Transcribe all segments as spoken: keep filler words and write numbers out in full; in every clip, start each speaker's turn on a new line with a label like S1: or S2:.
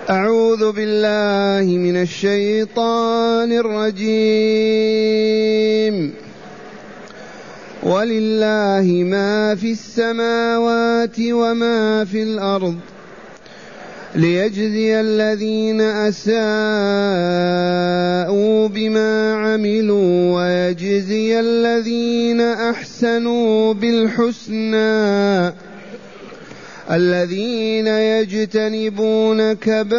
S1: أعوذ بالله من الشيطان الرجيم. ولله ما في السماوات وما في الأرض ليجزي الذين أساءوا بما عملوا ويجزي الذين أحسنوا بالحسنى الذين يجتنبون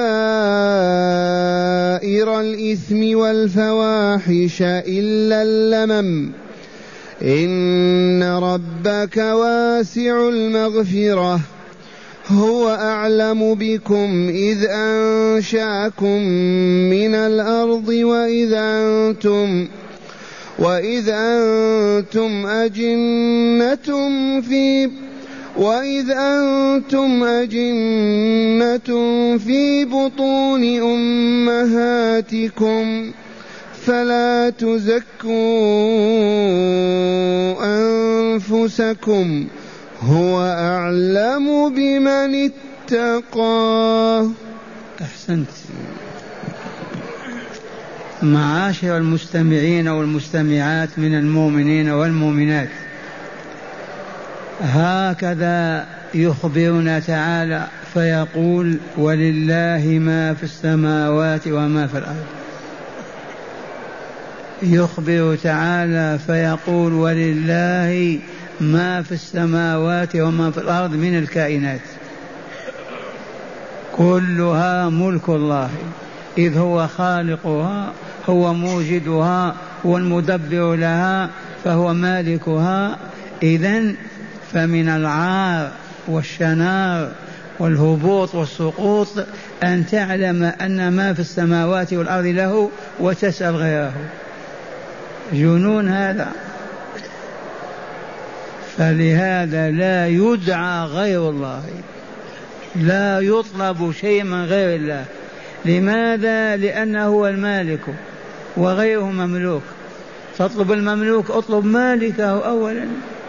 S1: كبائر الإثم والفواحش إلا اللمم إن ربك واسع المغفرة هو أعلم بكم إذ أنشأكم من الأرض وإذ أنتم وإذ أنتم أجنة في وإذ أنتم أجنة في بطون أمهاتكم فلا تزكوا أنفسكم هو أعلم بمن اتقى.
S2: أحسنت. معاشر المستمعين والمستمعات من المؤمنين والمؤمنات، هكذا يخبرنا تعالى فيقول ولله ما في السماوات وما في الأرض. يخبر تعالى فيقول ولله ما في السماوات وما في الأرض من الكائنات، كلها ملك الله، إذ هو خالقها، هو موجدها، هو المدبر لها، فهو مالكها. إذن فمن العار والشنار والهبوط والسقوط أن تعلم أن ما في السماوات والأرض له وتسأل غيره. جنون هذا. فلهذا لا يدعى غير الله، لا يطلب شيء من غير الله. لماذا؟ لأنه هو المالك وغيره مملوك. تطلب المملوك اطلب مالكه أولا.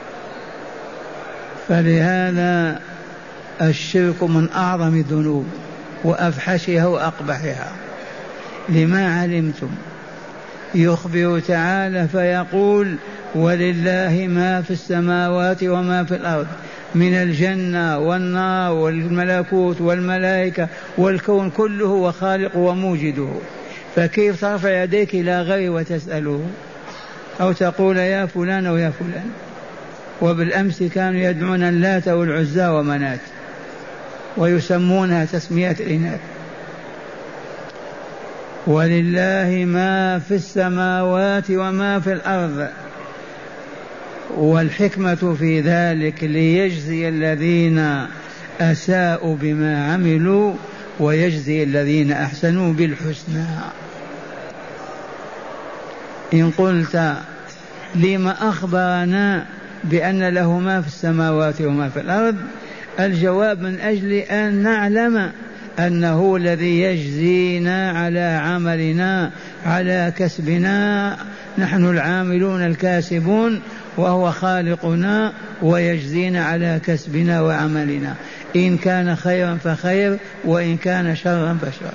S2: فلهذا الشرك من أعظم الذنوب وأفحشها وأقبحها. لما علمتم. يخبر تعالى فيقول ولله ما في السماوات وما في الأرض من الجنة والنار والملكوت والملائكة والكون كله وخالق وموجده. فكيف ترفع يديك إلى غيره وتسأله أو تقول يا فلان أو يا فلان؟ وبالأمس كانوا يدعون اللات والعزى ومنات ويسمونها تسميات الإناث. ولله ما في السماوات وما في الأرض، والحكمة في ذلك ليجزي الذين أساءوا بما عملوا ويجزي الذين أحسنوا بالحسنى. إن قلت لما أخبرنا بأن له ما في السماوات وما في الأرض؟ الجواب من أجل أن نعلم أنه الذي يجزينا على عملنا على كسبنا، نحن العاملون الكاسبون، وهو خالقنا ويجزينا على كسبنا وعملنا، إن كان خيرا فخير وإن كان شرا فشر.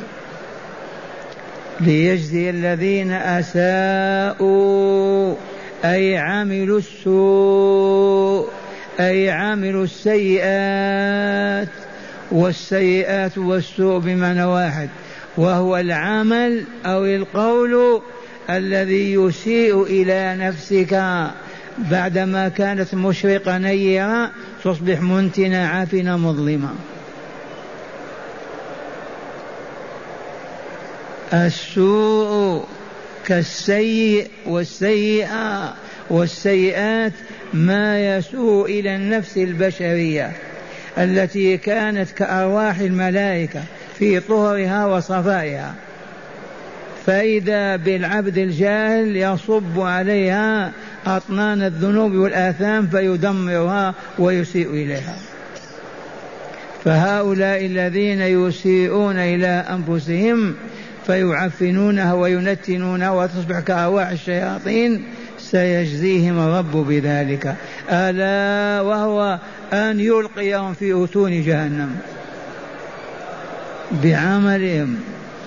S2: ليجزي الذين أساءوا أي عملوا السوء، أي عملوا السيئات، والسيئات والسوء بمعنى واحد، وهو العمل أو القول الذي يسيء إلى نفسك بعدما كانت مشرقة نيرة تصبح منتنة عافنة مظلمة. السوء كالسيء والسيئة والسيئات ما يسوء إلى النفس البشرية التي كانت كأرواح الملائكة في طهرها وصفائها، فإذا بالعبد الجاهل يصب عليها أطنان الذنوب والآثام فيدمرها ويسيء إليها. فهؤلاء الذين يسيئون إلى أنفسهم فيعفنونها وينتنونها وتصبح كأرواح الشياطين سيجزيهم الرب بذلك، ألا وهو أن يلقيهم في أتون جهنم. بعملهم،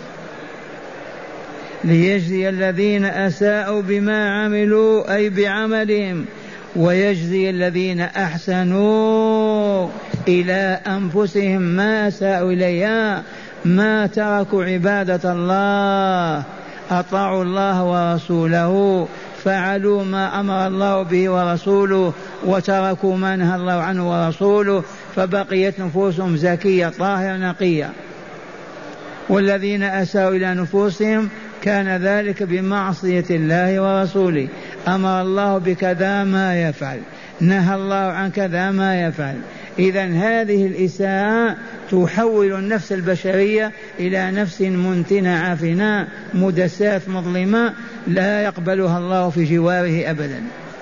S2: ليجزي الذين أساءوا بما عملوا أي بعملهم، ويجزي الذين أحسنوا إلى أنفسهم ما أساءوا إليها، ما تركوا عبادة الله، أطاعوا الله ورسوله، فعلوا ما أمر الله به ورسوله، وتركوا ما نهى الله عنه ورسوله، فبقيت نفوسهم زكية طاهرة نقية. والذين أساءوا إلى نفوسهم كان ذلك بمعصية الله ورسوله، أمر الله بكذا ما يفعل، نهى الله عن كذا ما يفعل. إذن هذه الإساءة تحول النفس البشرية إلى نفس منتنة عافنة مدساة مظلمة لا يقبلها الله في جواره أبدا.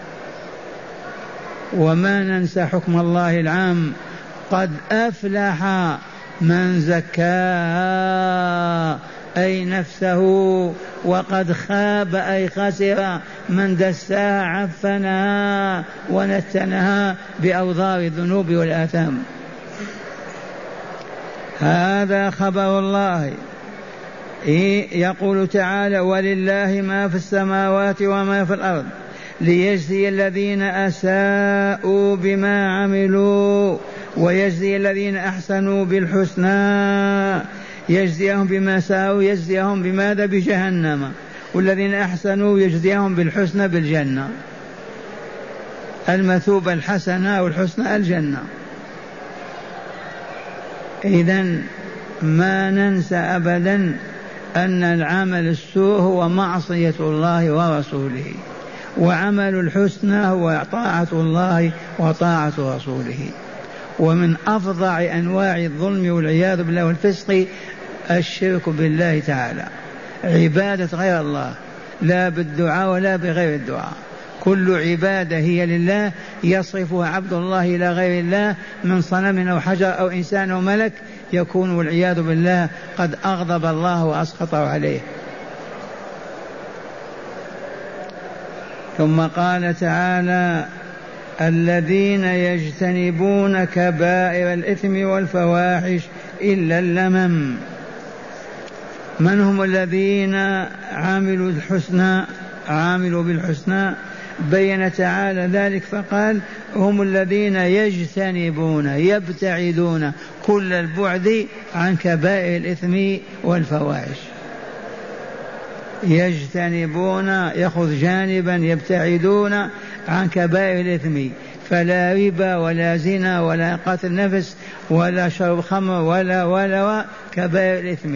S2: وما ننسى حكم الله العام: قد أفلح من زكاها أي نفسه، وقد خاب أي خسر من دساها عفنها ونتنها بأوضار الذنوب والآثام. هذا خبر الله. يقول تعالى: ولله ما في السماوات وما في الأرض ليجزي الذين أساءوا بما عملوا ويجزي الذين أحسنوا بالحسنى. يجزيهم بما ساءوا يجزيهم بماذا؟ بجهنم. والذين أحسنوا يجزيهم بالحسنى بالجنة. المثوبة الحسنة والحسنى الجنة. إذن ما ننسى أبدا أن العمل السوء هو معصية الله ورسوله، وعمل الحسنى هو طاعة الله وطاعة رسوله. ومن أفظع أنواع الظلم والعياذ بالله والفسق الشرك بالله تعالى، عبادة غير الله، لا بالدعاء ولا بغير الدعاء. كل عبادة هي لله يصرفها عبد الله إلى غير الله من صنم أو حجر أو إنسان أو ملك، يكون والعياذ بالله قد أغضب الله وأسخطه عليه. ثم قال تعالى: الذين يجتنبون كبائر الإثم والفواحش إلا اللمم. من هم الذين عملوا الحسنى عاملوا بالحسنى؟ بين تعالى ذلك فقال: هم الذين يجتنبون يبتعدون كل البعد عن كبائر الإثم والفواحش. يجتنبون يأخذ جانبا، يبتعدون عن كبائر الإثم، فلا ربا ولا زنا ولا قتل نفس ولا شرب خمر ولا ولا كبائر الإثم.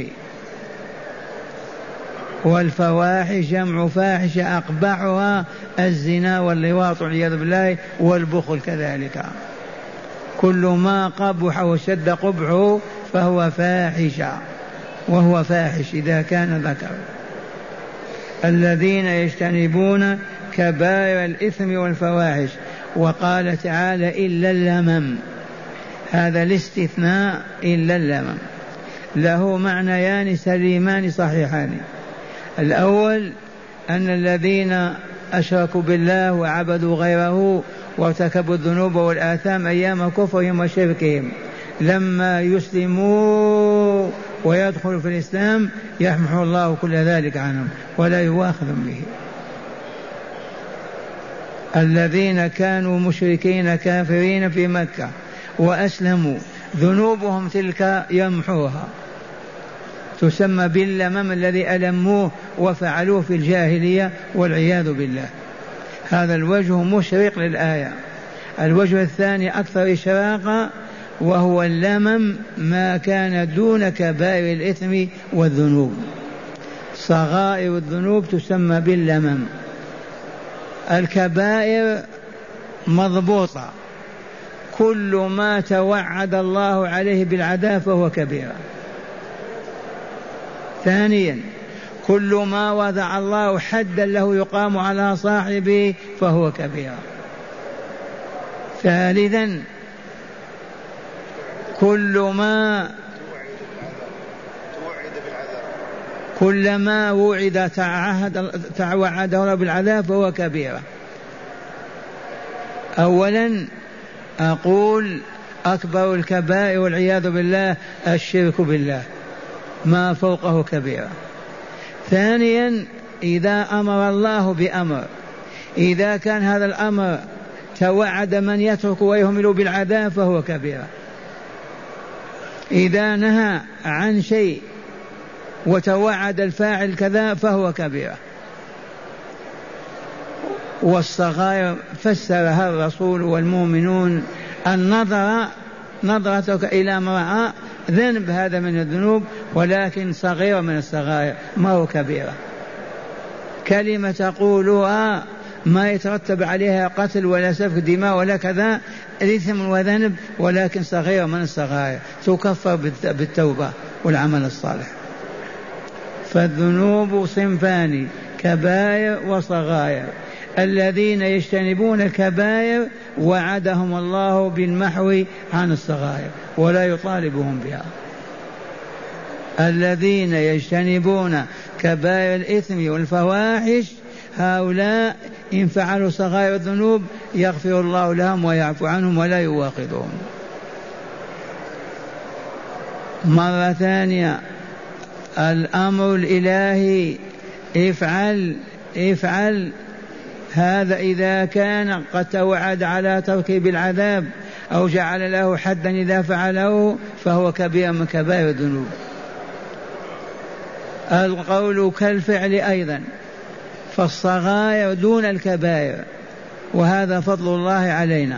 S2: والفواحش جمع فاحشة أقبحها الزنا واللواط والعياذ بالله والبخل كذلك. كل ما قبح وشد قبحه فهو فاحشة، وهو فاحش إذا كان ذكر. الذين يجتنبون كبائر الإثم والفواحش. وقال تعالى: إلا اللمم. هذا الاستثناء إلا اللمم له معنيان سليمان صحيحان. الأول أن الذين أشركوا بالله وعبدوا غيره وارتكبوا الذنوب والآثام أيام كفرهم وشركهم، لما يسلموا ويدخلوا في الإسلام يحمح الله كل ذلك عنهم ولا يواخذهم به. الذين كانوا مشركين كافرين في مكة وأسلموا ذنوبهم تلك يمحوها، تسمى باللمم الذي ألموه وفعلوه في الجاهلية والعياذ بالله. هذا الوجه مشرق للآية. الوجه الثاني أكثر إشراقا، وهو اللمم ما كان دون كبائر الإثم والذنوب. صغائر الذنوب تسمى باللمم. الكبائر مضبوطة، كل ما توعد الله عليه بالعذاب فهو كبيرة. ثانيا كل ما وضع الله حدا له يقام على صاحبه فهو كبيرة. ثالثا كل ما كلما وعد تعهد توعده بالعذاب فهو كبيرة. أولا أقول أكبر الكبائر والعياذ بالله الشرك بالله، ما فوقه كبيرة. ثانيا إذا أمر الله بأمر، إذا كان هذا الأمر توعد من يترك ويهمل بالعذاب فهو كبيرة. إذا نهى عن شيء وتوعد الفاعل كذا فهو كبيرة. والصغائر فسرها الرسول والمؤمنون: النظر نظرتك إلى امرأة ذنب، هذا من الذنوب، ولكن صغيرة من الصغائر ما هو كبيرة. كلمة تقولها ما يترتب عليها قتل ولا سفك دماء ولا كذا، إثم وذنب، ولكن صغيرة من الصغائر تكفر بالتوبة والعمل الصالح. فالذنوب صنفان: كبائر وصغائر. الذين يجتنبون الكبائر وعدهم الله بالمحو عن الصغائر ولا يطالبهم بها. الذين يجتنبون كبائر الإثم والفواحش هؤلاء إن فعلوا صغائر الذنوب يغفر الله لهم ويعفو عنهم ولا يواخذهم. مرة ثانية الأمر الإلهي: افعل افعل. هذا إذا كان قد توعد على تركه بالعذاب أو جعل له حدا إذا فعله فهو كبير من كبائر الذنوب. القول كالفعل أيضا، فالصغائر دون الكبائر، وهذا فضل الله علينا،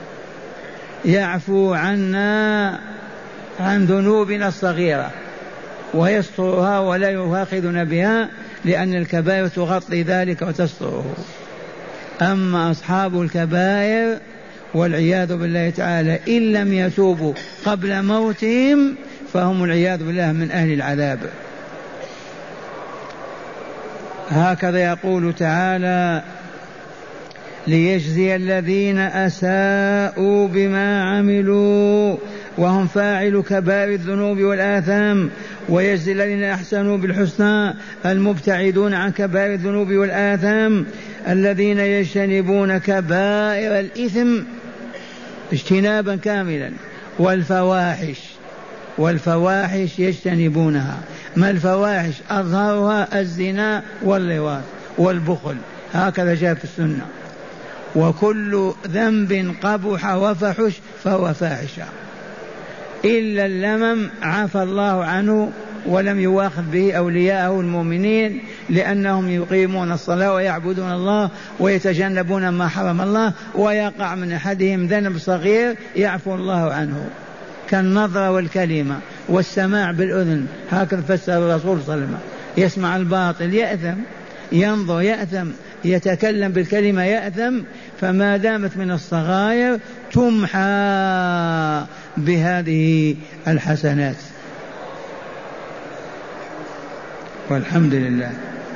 S2: يعفو عنا عن ذنوبنا الصغيرة ويسترها ولا يؤاخذنا بها، لأن الكبائر تغطي ذلك وتستره. أما أصحاب الكبائر والعياذ بالله تعالى إن لم يتوبوا قبل موتهم فهم العياذ بالله من أهل العذاب. هكذا يقول تعالى: ليجزي الذين أساءوا بما عملوا وهم فاعل كبائر الذنوب والآثام، ويجزي الذين أحسنوا بالحسنى المبتعدون عن كبائر الذنوب والآثام الذين يجتنبون كبائر الإثم اجتنابا كاملا والفواحش والفواحش يجتنبونها. ما الفواحش؟ أظهرها الزنا واللواط والبخل، هكذا جاء في السنة. وكل ذنب قبح وفحش فهو فاحشة إلا اللمم عفى الله عنه ولم يواخذ به أولياءه المؤمنين، لأنهم يقيمون الصلاة ويعبدون الله ويتجنبون ما حرم الله، ويقع من أحدهم ذنب صغير يعفو الله عنه كالنظر والكلمة والسماع بالأذن، هكذا فسر الرسول صلى الله عليه وسلم. يسمع الباطل يأثم، ينظر يأثم، يتكلم بالكلمة يأثم، فما دامت من الصغائر تمحى بهذه الحسنات. والحمد لله.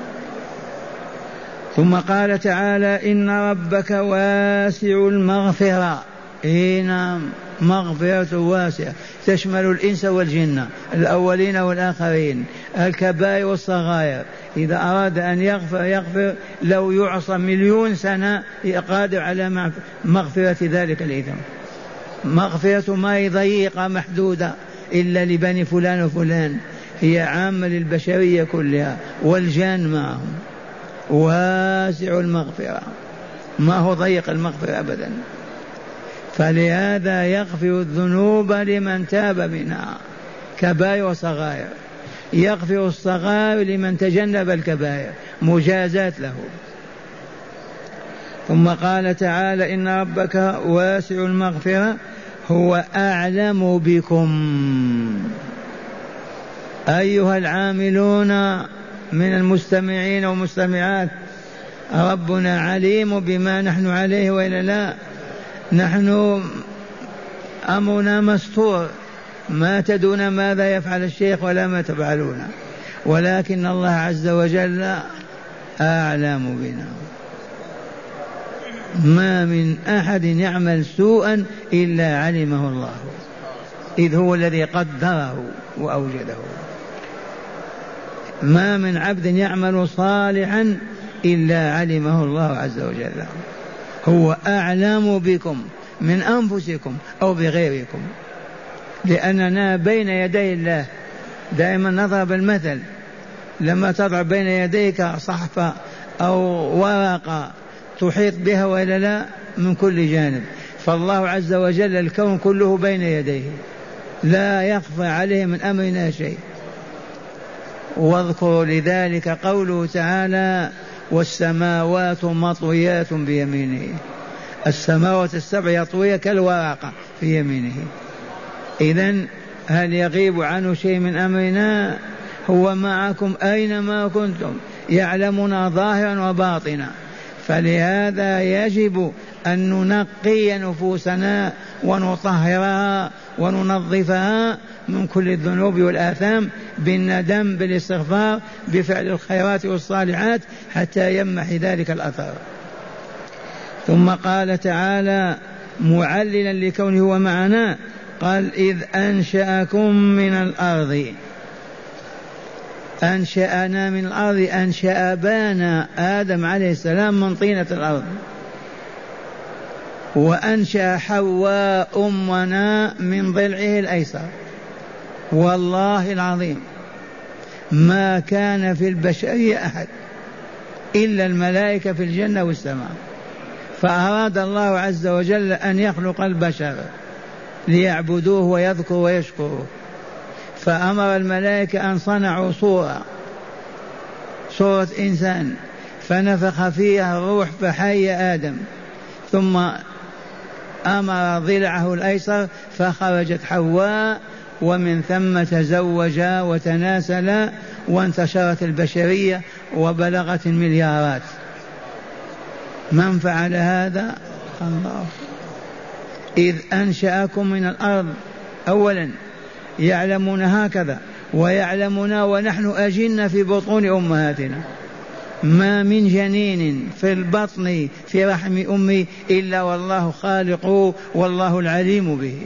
S2: ثم قال تعالى: إن ربك واسع المغفرة. هنا مغفرة واسعة تشمل الإنس والجن، الأولين والآخرين، الكبائر والصغائر. إذا أراد أن يغفر يغفر، لو يعصى مليون سنة قادر على مغفرة ذلك الإثم. مغفرة ما ضيقة محدودة إلا لبني فلان وفلان، هي عامة للبشرية كلها والجان معهم. واسع المغفرة، ما هو ضيق المغفرة أبدا. فلهذا يغفر الذنوب لمن تاب منها كبائر وصغائر، يغفر الصغائر لمن تجنب الكبائر مجازات له. ثم قال تعالى: إن ربك واسع المغفرة هو أعلم بكم أيها العاملون من المستمعين والمستمعات. ربنا عليم بما نحن عليه وإلا لا؟ نحن أمرنا مستور، ما تدون ماذا يفعل الشيخ ولا ما تفعلون، ولكن الله عز وجل أعلم بنا. ما من أحد يعمل سوءا إلا علمه الله، إذ هو الذي قدره وأوجده. ما من عبد يعمل صالحا إلا علمه الله عز وجل. هو أعلم بكم من أنفسكم أو بغيركم، لأننا بين يدي الله دائما نضرب المثل، لما تضع بين يديك صحفة أو ورقة تحيط بها وإلا لا من كل جانب، فالله عز وجل الكون كله بين يديه لا يخفى عليه من أمرنا شيء. واذكروا لذلك قوله تعالى والسماوات مطويات بيمينه، السماوات السبع يطوية كالورقة في يمينه. إذن هل يغيب عنه شيء من أمرنا؟ هو معكم أينما كنتم، يعلمنا ظاهرا وباطنا، فلهذا يجب أن ننقي نفوسنا ونطهرها وننظفها من كل الذنوب والآثام بالندم بالاستغفار بفعل الخيرات والصالحات حتى يمحي ذلك الأثر. ثم قال تعالى معللا لكونه هو معنا، قال إذ أنشأكم من الأرض، أنشأنا من الأرض، أنشأ أبانا آدم عليه السلام من طينة الأرض، وأنشأ حواء أمنا من ضلعه الأيسر. والله العظيم ما كان في البشرية أحد إلا الملائكة في الجنة والسماء، فأراد الله عز وجل أن يخلق البشر ليعبدوه ويذكروا ويشكروا، فأمر الملائكة أن صنعوا صورة صورة إنسان، فنفخ فيها الروح فحي آدم، ثم أمر ضلعه الأيسر فخرجت حواء، ومن ثم تزوجا وتناسلا وانتشرت البشرية وبلغت المليارات. من فعل هذا؟ الله. إذ أنشأكم من الأرض، أولا يعلمون هكذا، ويعلمنا ونحن أجن في بطون أمهاتنا، ما من جنين في البطن في رحم أمي إلا والله خالقه والله العليم به.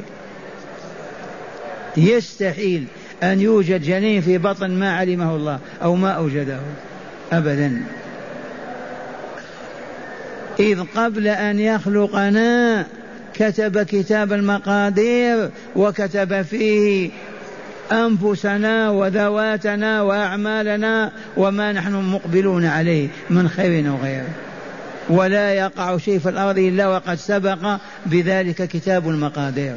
S2: يستحيل أن يوجد جنين في بطن ما علمه الله أو ما أوجده أبدا. إذ قبل أن يخلقنا كتب كتاب المقادير وكتب فيه أنفسنا وذواتنا وأعمالنا وما نحن مقبلون عليه من خير وغيره، ولا يقع شيء في الأرض إلا وقد سبق بذلك كتاب المقادير.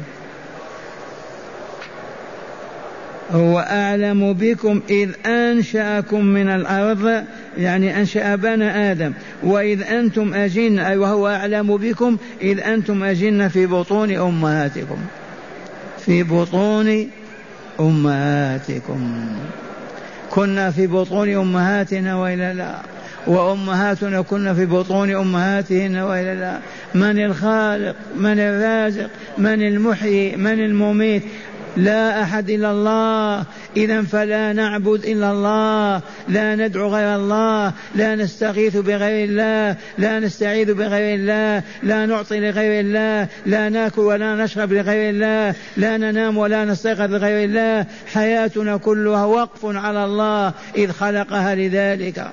S2: هو أعلم بكم إذ أنشأكم من الأرض، يعني أنشأ أبانا آدم، وإذ أنتم أجن، أي وهو أعلم بكم إذ أنتم أجن في بطون أمهاتكم، في بطون أمهاتكم. كنا في بطون أمهاتنا وإلا لا؟ وأمهاتنا كنا في بطون أمهاتهن وإلا لا؟ من الخالق؟ من الرازق؟ من المحيي؟ من المميت؟ لا أحد إلا الله. إذن فلا نعبد إلا الله، لا ندعو غير الله، لا نستغيث بغير الله، لا نستعيذ بغير الله، لا نعطي لغير الله، لا ناكل ولا نشرب لغير الله، لا ننام ولا نستيقظ لغير الله. حياتنا كلها وقف على الله إذ خلقها لذلك.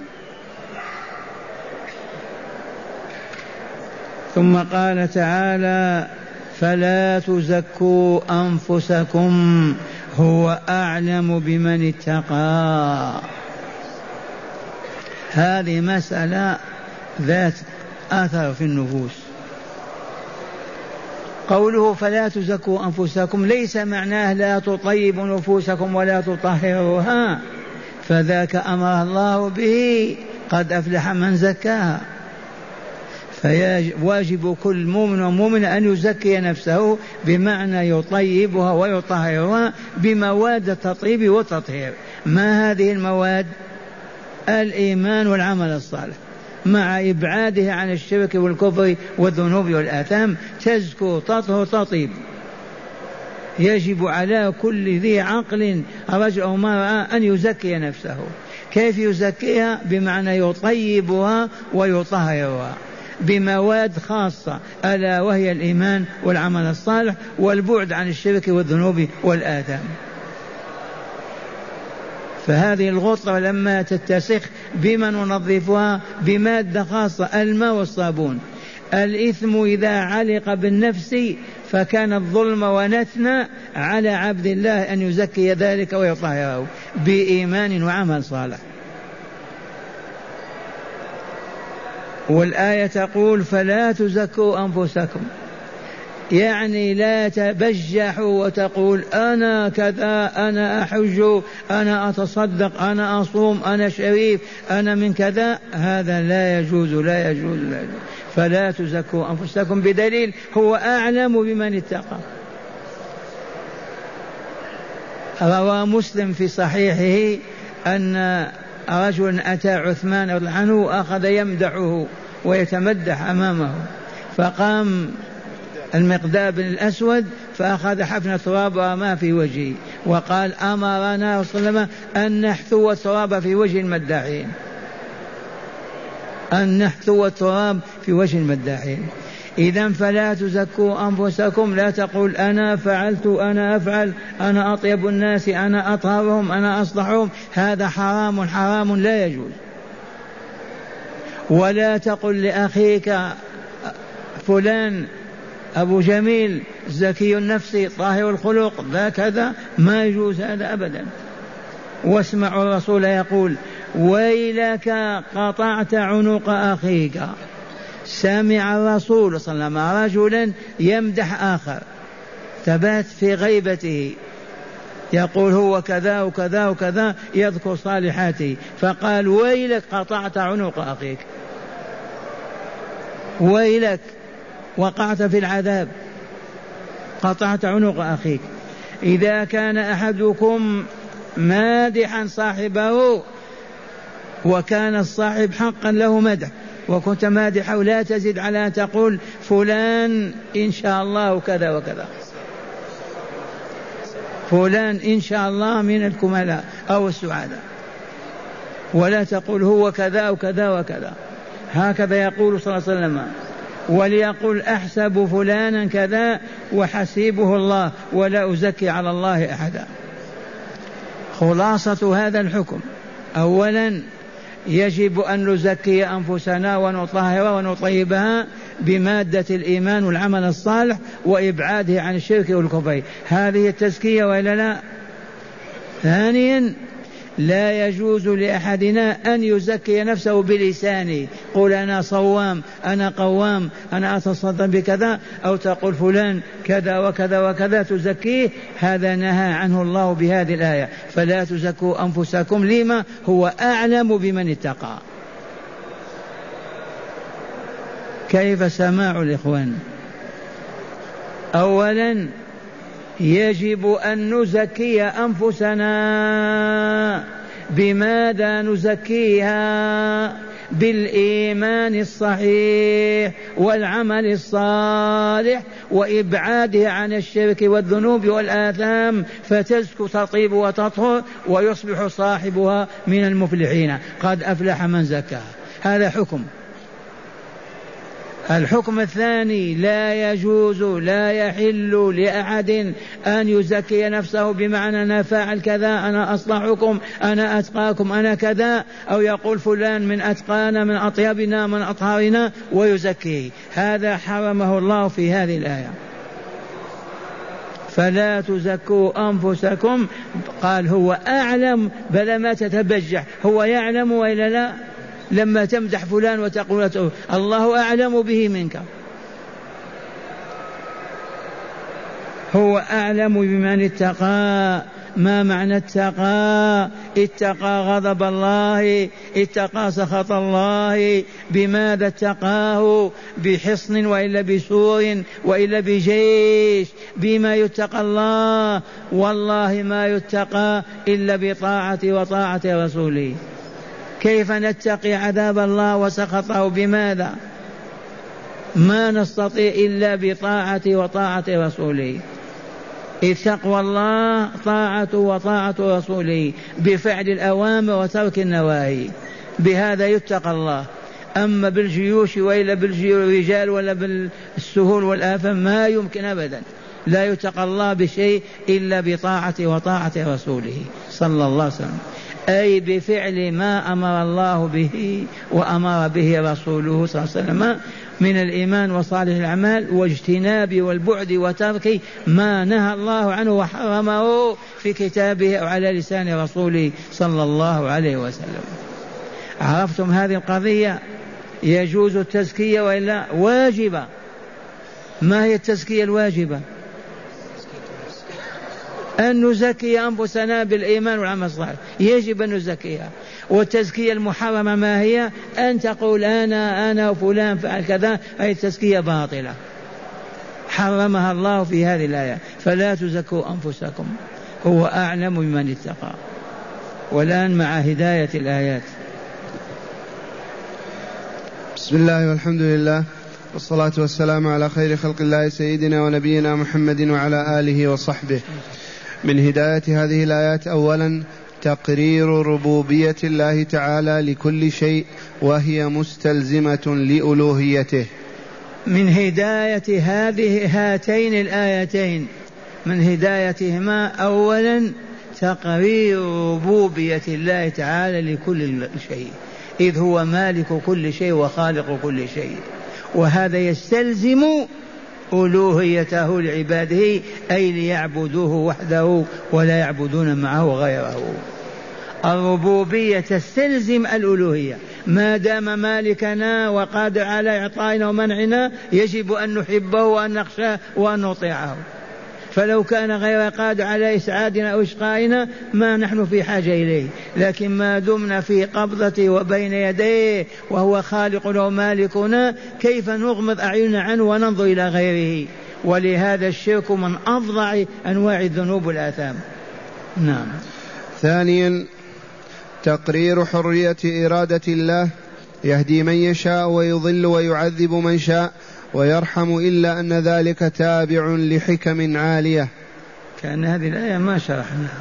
S2: ثم قال تعالى فلا تزكوا أنفسكم هو أعلم بمن اتقى. هذه مسألة ذات أثر في النفوس. قوله فلا تزكوا أنفسكم ليس معناه لا تطيبوا نفوسكم ولا تطهروها، فذاك أمر الله به، قد أفلح من زكاها. فواجب كل مؤمن ومؤمن أن يزكي نفسه، بمعنى يطيبها ويطهرها بمواد التطيب والتطهير. ما هذه المواد؟ الإيمان والعمل الصالح، مع إبعاده عن الشرك والكفر والذنوب والآثام، تزكو تطهر تطيب. يجب على كل ذي عقل رجل أو امرأة أن يزكي نفسه. كيف يزكيها؟ بمعنى يطيبها ويطهرها بمواد خاصة، ألا وهي الإيمان والعمل الصالح والبعد عن الشرك والذنوب والآثام. فهذه الغطرة لما تتسخ بما ننظفها؟ بمادة خاصة، الماء والصابون. الإثم إذا علق بالنفس فكان الظلم ونتنا على عبد الله أن يزكي ذلك ويطهره بإيمان وعمل صالح. والآية تقول فلا تزكوا أنفسكم، يعني لا تبجحوا وتقول أنا كذا، أنا أحج، أنا أتصدق، أنا أصوم، أنا شريف، أنا من كذا. هذا لا يجوز لا يجوز لا يجوز. فلا تزكوا أنفسكم بدليل هو أعلم بمن اتقى. روى مسلم في صحيحه أن رجلا أتى عثمان رضي الله عنه وأخذ يمدحه ويتمدح أمامه، فقام المقداد بن الأسود فأخذ حفنة تراب ورماه في وجهه وقال أمرنا رسول الله صلى الله عليه وسلم أن نحثو التراب في وجه المداحين، أن نحثو التراب في وجه المداحين. إذن فلا تزكوا أنفسكم، لا تقول أنا فعلت، أنا أفعل، أنا أطيب الناس، أنا أطهرهم، أنا أصلحهم. هذا حرام حرام لا يجوز. ولا تقل لأخيك فلان أبو جميل زكي النفس طاهر الخلق ذا كذا، ما يجوز هذا أبدا. واسمعوا الرسول يقول ويلك قطعت عنق أخيك. سمع الرسول صلى الله عليه وسلم رجلا يمدح آخر ثبات في غيبته يقول هو كذا وكذا وكذا، يذكر صالحاته، فقال ويلك قطعت عنق أخيك، ويلك وقعت في العذاب، قطعت عنق أخيك. إذا كان أحدكم مادحا صاحبه وكان الصاحب حقا له مدح وكنت مادحه، لا تزد على أن تقول فلان إن شاء الله كذا وكذا، فلان إن شاء الله من الكملاء أو السعادة، ولا تقول هو كذا وكذا وكذا. هكذا يقول صلى الله عليه وسلم. وليقول أحسب فلانا كذا وحسيبه الله ولا أزكي على الله أحدا. خلاصة هذا الحكم: أولا يجب أن نزكي أنفسنا ونطهر ونطيبها بمادة الإيمان والعمل الصالح وإبعاده عن الشرك والكفر، هذه التزكية وإلا لا؟ ثانيا لا يجوز لأحدنا أن يزكي نفسه بلسانه، قل أنا صوام، أنا قوام، أنا أتصدق بكذا، أو تقول فلان كذا وكذا وكذا تزكيه. هذا نهى عنه الله بهذه الآية: فلا تزكوا أنفسكم. لما؟ هو أعلم بمن اتقى. كيف سماع الإخوان؟ أولا يجب أن نزكي أنفسنا. بماذا نزكيها؟ بالإيمان الصحيح والعمل الصالح وإبعادها عن الشرك والذنوب والآثام، فتزكو تطيب وتطهر ويصبح صاحبها من المفلحين. قد أفلح من زكاها. هذا حكم. الحكم الثاني: لا يجوز لا يحل لأحد أن يزكي نفسه بمعنى أنا فاعل كذا، أنا أصلحكم، أنا أتقاكم، أنا كذا، أو يقول فلان من أتقانا من أطيبنا من أطهارنا ويزكيه. هذا حرمه الله في هذه الآية. فلا تزكوا أنفسكم. قال هو أعلم، بل ما تتبجح، هو يعلم وإلا لا؟ لما تمدح فلان وتقول الله أعلم به منك، هو أعلم بمن اتقى. ما معنى اتقى؟ اتقى غضب الله، اتقى سخط الله. بماذا اتقاه؟ بحصن وإلا بسور وإلا بجيش؟ بما يتقى الله؟ والله ما يتقى إلا بطاعة وطاعة رسوله. كيف نتقي عذاب الله وسخطه؟ بماذا؟ ما نستطيع إلا بطاعة وطاعة رسوله. إذ تقوى الله طاعة وطاعة رسوله بفعل الأوامر وترك النواهي، بهذا يتقى الله. أما بالجيوش وإلا بالرجال ولا بالسهول والآفة ما يمكن أبدا. لا يتقى الله بشيء إلا بطاعة وطاعة رسوله صلى الله عليه وسلم، أي بفعل ما أمر الله به وأمر به رسوله صلى الله عليه وسلم من الإيمان وصالح الأعمال واجتناب والبعد وترك ما نهى الله عنه وحرمه في كتابه أو على لسان رسوله صلى الله عليه وسلم. عرفتم هذه القضية؟ يجوز التزكية وإلا واجبة. ما هي التزكية الواجبة؟ أن نزكي أنفسنا بالإيمان والعمل الصالح، يجب أن نزكيها. والتزكية المحرمة ما هي؟ أن تقول أنا أنا وفلان فعل كذا، هذه التزكية باطلة حرمها الله في هذه الآية. فلا تزكوا أنفسكم، هو أعلم بمن اتقى. والآن مع هداية الآيات.
S1: بسم الله والحمد لله والصلاة والسلام على خير خلق الله سيدنا ونبينا محمد وعلى آله وصحبه. من هداية هذه الآيات أولا تقرير ربوبية الله تعالى لكل شيء وهي مستلزمة لألوهيته.
S2: من هداية هذه هاتين الآيتين، من هدايتهما أولا تقرير ربوبية الله تعالى لكل شيء، إذ هو مالك كل شيء وخالق كل شيء، وهذا يستلزم ألوهيته لعباده، أي ليعبدوه وحده ولا يعبدون معه غيره. الربوبية تستلزم الألوهية، ما دام مالكنا وقادر على إعطائنا ومنعنا يجب أن نحبه وأن نخشاه وأن نطيعه. فلو كان غير قادر على إسعادنا أو إشقائنا ما نحن في حاجة إليه، لكن ما دمنا في قبضته وبين يديه وهو خالقنا ومالكنا، كيف نغمض أعيننا عنه وننظر إلى غيره؟ ولهذا الشرك من أفظع أنواع الذنوب والآثام. نعم.
S1: ثانيا تقرير حرية إرادة الله، يهدي من يشاء ويضل ويعذب من شاء ويرحم، إلا أن ذلك تابع لحكم عالية.
S2: كأن هذه الآية ما شرحناها،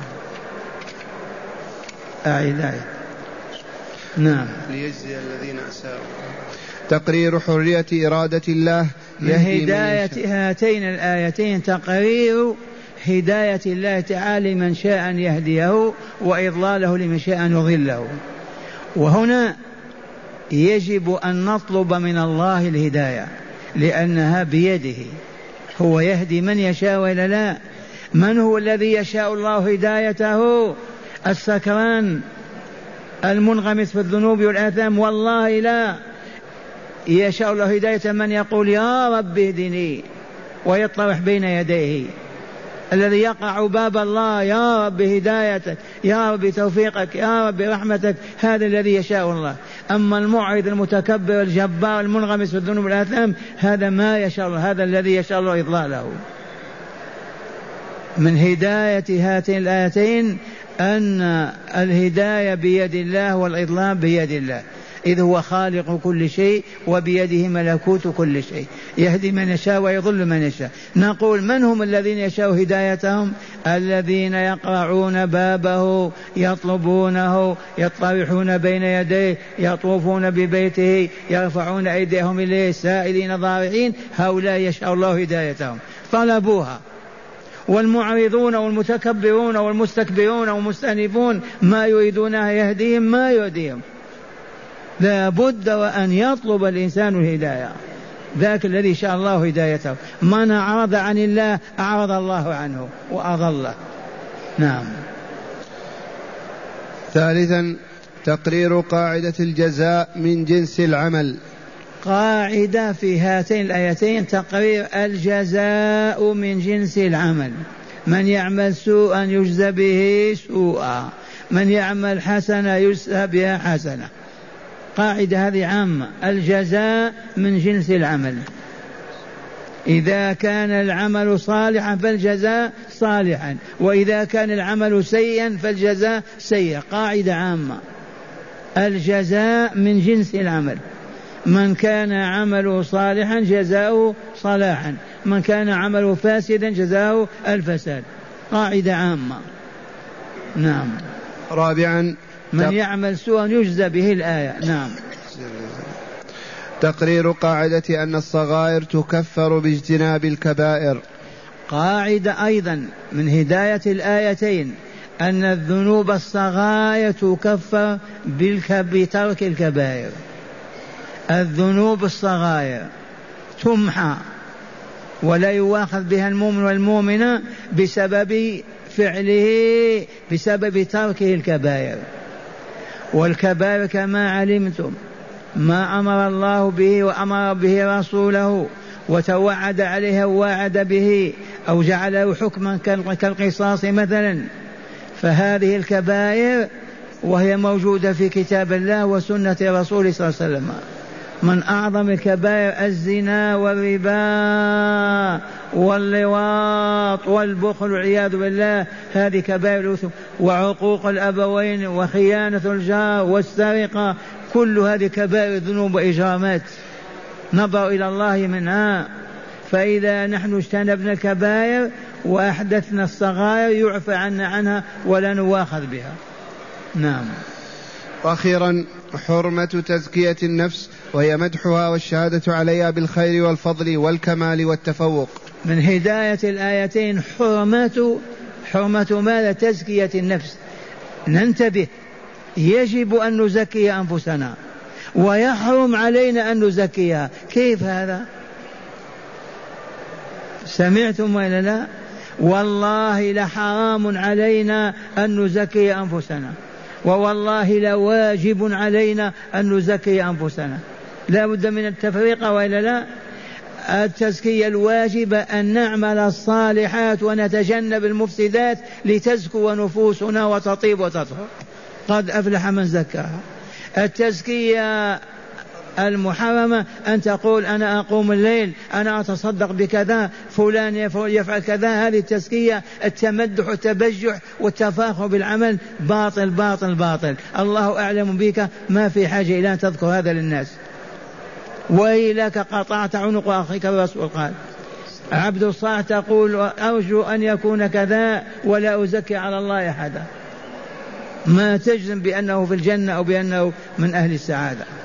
S2: أعيد أعيد. نعم.
S1: ليجزي الذين أساءوا. تقرير حرية إرادة الله،
S2: من هداية هاتين الآيتين تقرير هداية الله تعالى من شاء أن يهديه وإضلاله لمن شاء أن يضله. وهنا يجب أن نطلب من الله الهداية لأنها بيده، هو يهدي من يشاء وإلا لا. من هو الذي يشاء الله هدايته؟ السكران المنغمس في الذنوب والآثام؟ والله لا. يشاء الله هداية من يقول يا رب اهدني ويطرح بين يديه، الذي يقع باب الله يا رب هدايتك، يا رب توفيقك، يا رب رحمتك، هذا الذي يشاء الله. أما المعرض المتكبر الجبار المنغمس في الذنوب والآثام هذا ما يشاء الله، هذا الذي يشاء الله إضلاله. من هداية هاتين الآيتين أن الهداية بيد الله والإضلال بيد الله، إذ هو خالق كل شيء وبيده ملكوت كل شيء، يهدي من يشاء ويضل من يشاء. نقول من هم الذين يشاء هدايتهم؟ الذين يقرعون بابه يطلبونه، يطرحون بين يديه، يطوفون ببيته، يرفعون أيديهم إليه سائلين ضارعين، هؤلاء يشاء الله هدايتهم، طلبوها. والمعرضون والمتكبرون والمستكبرون والمستأنفون ما يريدونها يهديهم ما يهديهم. لا بد وأن يطلب الإنسان الهداية، ذاك الذي شاء الله هدايته. من أعرض عن الله أعرض الله عنه وأضله. نعم.
S1: ثالثا تقرير قاعدة الجزاء من جنس العمل.
S2: قاعدة في هاتين الآيتين تقرير الجزاء من جنس العمل. من يعمل سوءا يجزى به سوءا، من يعمل حسنة يجزى بها حسنة. قاعدة هذه عامة، الجزاء من جنس العمل. إذا كان العمل صالحا فالجزاء صالحا، وإذا كان العمل سيئا فالجزاء سيئا. قاعدة عامة، الجزاء من جنس العمل. من كان عمله صالحا جزاؤه صلاحا، من كان عمله فاسدا جزاؤه الفساد. قاعدة عامة. نعم.
S1: رابعا
S2: من يعمل سوءا يجزى به الآية. نعم.
S1: تقرير قاعدة أن الصغائر تكفر باجتناب الكبائر.
S2: قاعدة أيضا من هداية الآيتين أن الذنوب الصغائر تكفر بترك الكبائر. الذنوب الصغائر تمحى ولا يؤاخذ بها المؤمن والمؤمنة بسبب فعله، بسبب تركه الكبائر. والكبائر كما علمتم ما أمر الله به وأمر به رسوله وتوعد عليها ووعد به أو جعله حكما كالقصاص مثلا، فهذه الكبائر وهي موجودة في كتاب الله وسنة رسوله صلى الله عليه وسلم. من أعظم الكبائر الزنا والربا واللواط والبخل والعياذ بالله، هذه كبائر. وعقوق الأبوين وخيانة الجار والسرقة، كل هذه كبائر ذنوب وإجرامات نظر إلى الله منها. فإذا نحن اجتنبنا الكبائر وأحدثنا الصغائر يعفى عنا عنها ولا نواخذ بها. نعم.
S1: وأخيرا حرمة تزكية النفس، وهي مدحها والشهادة عليها بالخير والفضل والكمال والتفوق.
S2: من هداية الآيتين حرمة حرمة ماذا؟ تزكية النفس. ننتبه، يجب أن نزكي أنفسنا ويحرم علينا أن نزكيها. كيف هذا؟ سمعتم ولا لا؟ والله لحرام علينا أن نزكي أنفسنا، ووالله لواجب علينا أن نزكي أنفسنا. لا بد من التفريق وإلا لا؟ التزكية الواجبة أن نعمل الصالحات ونتجنب المفسدات لتزكو نفوسنا وتطيب وتطهر. قد أفلح من زكاها. التزكية المحرمة أن تقول أنا أقوم الليل، أنا أتصدق بكذا، فلان يفعل كذا. هذه التزكية التمدح والتبجح والتفاخر بالعمل باطل باطل باطل. الله أعلم بك، ما في حاجة إلى أن تذكر هذا للناس. ويلك قطعت عنق أخيك. الرسول قال عبد الصالح تقول أرجو أن يكون كذا ولا أزكي على الله أحدا، ما تجزم بأنه في الجنة أو بأنه من أهل السعادة.